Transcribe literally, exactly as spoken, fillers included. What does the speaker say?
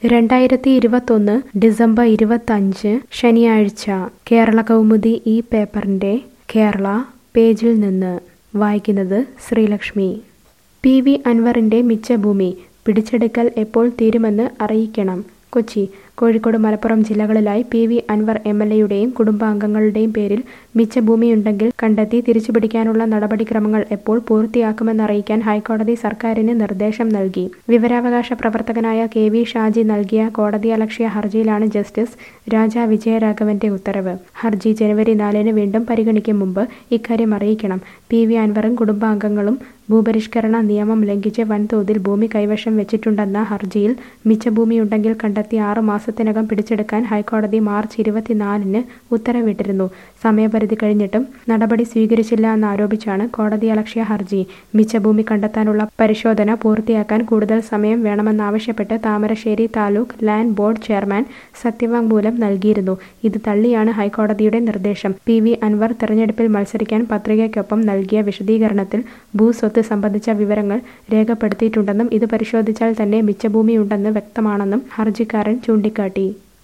രണ്ടായിരത്തി ഇരുപത്തൊന്ന് ഡിസംബർ ഇരുപത്തഞ്ച് ശനിയാഴ്ച കേരള കൗമുദി ഈ പേപ്പറിന്റെ കേരള പേജിൽ നിന്ന് വായിക്കുന്നത് ശ്രീലക്ഷ്മി. പി വി അൻവറിന്റെ മിച്ചഭൂമി പിടിച്ചെടുക്കൽ എപ്പോൾ തീരുമെന്ന് അറിയിക്കണം. കൊച്ചി. കോഴിക്കോട്, മലപ്പുറം ജില്ലകളിലായി P V Anvar M L എയുടെയും കുടുംബാംഗങ്ങളുടെയും പേരിൽ മിച്ചഭൂമിയുണ്ടെങ്കിൽ കണ്ടെത്തി തിരിച്ചുപിടിക്കാനുള്ള നടപടിക്രമങ്ങൾ എപ്പോൾ പൂർത്തിയാക്കുമെന്നറിയിക്കാൻ ഹൈക്കോടതി സർക്കാരിന് നിർദ്ദേശം നൽകി. വിവരാവകാശ പ്രവർത്തകനായ കെ വി ഷാജി നൽകിയ കോടതിയലക്ഷ്യ ഹർജിയിലാണ് ജസ്റ്റിസ് രാജ വിജയരാഘവന്റെ ഉത്തരവ്. ഹർജി ജനുവരി നാലിന് വീണ്ടും പരിഗണിക്കും മുമ്പ് ഇക്കാര്യം അറിയിക്കണം. പി വി അൻവറും കുടുംബാംഗങ്ങളും ഭൂപരിഷ്കരണ നിയമം ലംഘിച്ച് വൻതോതിൽ ഭൂമി കൈവശം വെച്ചിട്ടുണ്ടെന്ന ഹർജിയിൽ മിച്ചഭൂമിയുണ്ടെങ്കിൽ കണ്ടെത്തി ആറ് മാസത്തിനകം പിടിച്ചെടുക്കാൻ ഹൈക്കോടതി മാർച്ച് ഇരുപത്തിനാലിന് ഉത്തരവിട്ടിരുന്നു. സമയപരിധി കഴിഞ്ഞിട്ടും നടപടി സ്വീകരിച്ചില്ല എന്നാരോപിച്ചാണ് കോടതിയലക്ഷ്യ ഹർജി. മിച്ചഭൂമി കണ്ടെത്താനുള്ള പരിശോധന പൂർത്തിയാക്കാൻ കൂടുതൽ സമയം വേണമെന്നാവശ്യപ്പെട്ട് Thamarassery taluk land board chairman സത്യവാങ്മൂലം നൽകിയിരുന്നു. ഇത് തള്ളിയാണ് ഹൈക്കോടതിയുടെ നിർദ്ദേശം. പി വി അൻവർ തെരഞ്ഞെടുപ്പിൽ മത്സരിക്കാൻ പത്രികയ്ക്കൊപ്പം നൽകിയ വിശദീകരണത്തിൽ ഭൂസ്വത്ത് സംബന്ധിച്ച വിവരങ്ങൾ രേഖപ്പെടുത്തിയിട്ടുണ്ടെന്നും ഇത് പരിശോധിച്ചാൽ തന്നെ മിച്ചഭൂമിയുണ്ടെന്ന് വ്യക്തമാണെന്നും ഹർജിക്കാരൻ ചൂണ്ടിക്കാട്ടി.